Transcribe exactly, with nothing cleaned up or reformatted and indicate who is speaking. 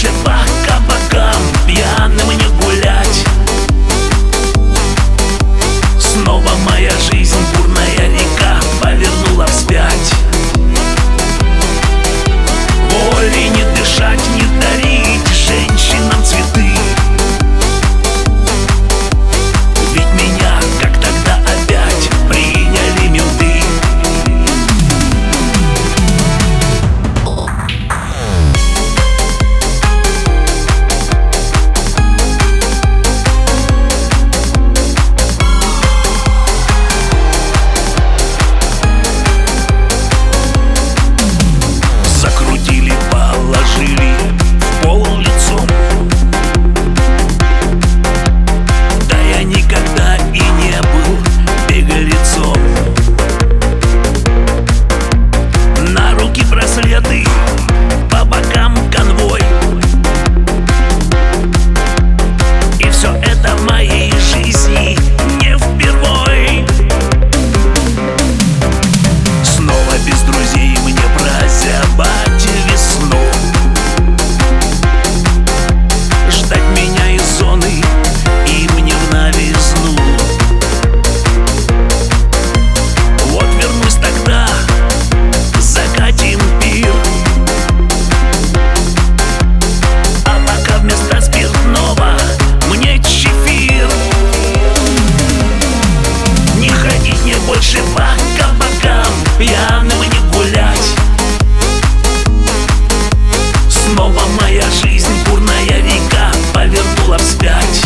Speaker 1: больше по кабакам пьяным не гулять. Снова моя жизнь, бурная река, повернула вспять. Воли не дышать, не дарить женщинам цветы. Ведь меня, как тогда, опять приняли менты. Закрутили, положили в пол лицом. Да я никогда и не был беглецом. На руки браслеты, по бокам конвой. И все это в моей жизни не впервой. Снова без друзей мне прозябать весну. Ждать меня из зоны и мне в новизну. Вот вернусь тогда, закатим пир. А пока вместо спиртного мне чефир. Не ходить мне больше по кабакам пьяным не гулять. Снова моя жизнь, бурная река, повернула вспять.